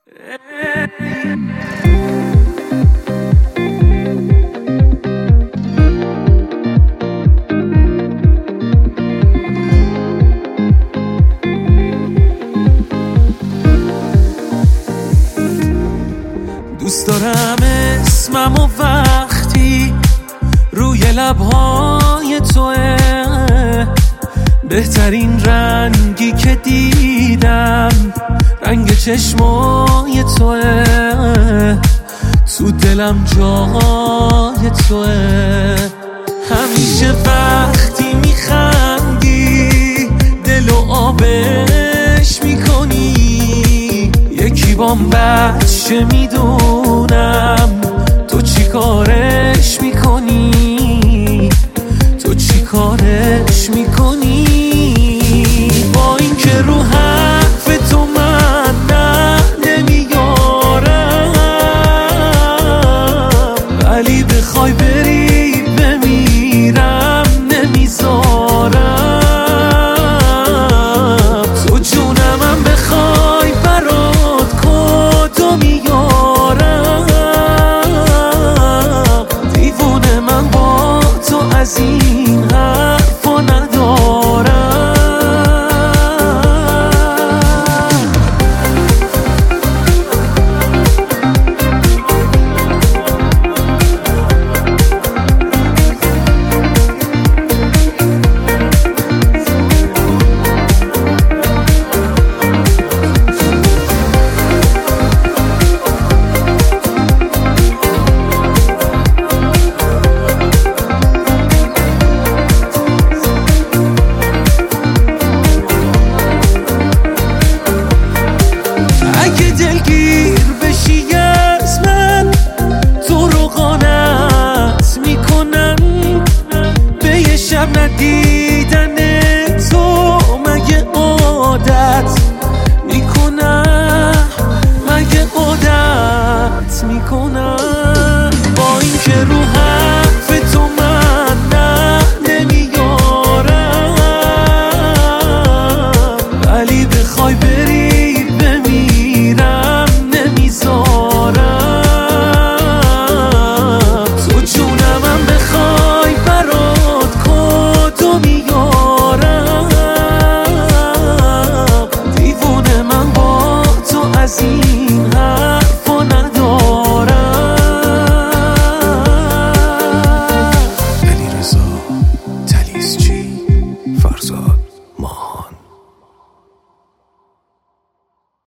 دوست دارم اسمم و وقتی روی لبهای توه، بهترین رنگی که دیدم رنگ چشمای توه، تو دلم جای توه. همیشه وقتی میخندی دل و آبش میکنی، یکی بام بچه میدونم تو چی کارش میکنی، تو چی کارش میکنی. با این که رو حرف تو من نمیارم، ولی بخوای بری بمیرم نمیذارم. تو جونمم بخوای برات کدو میارم، دیوونه من با تو از این حرفا ندارم. اگه دلگیر بشی از من، تو رو قانت میکنن، به یه شب ندی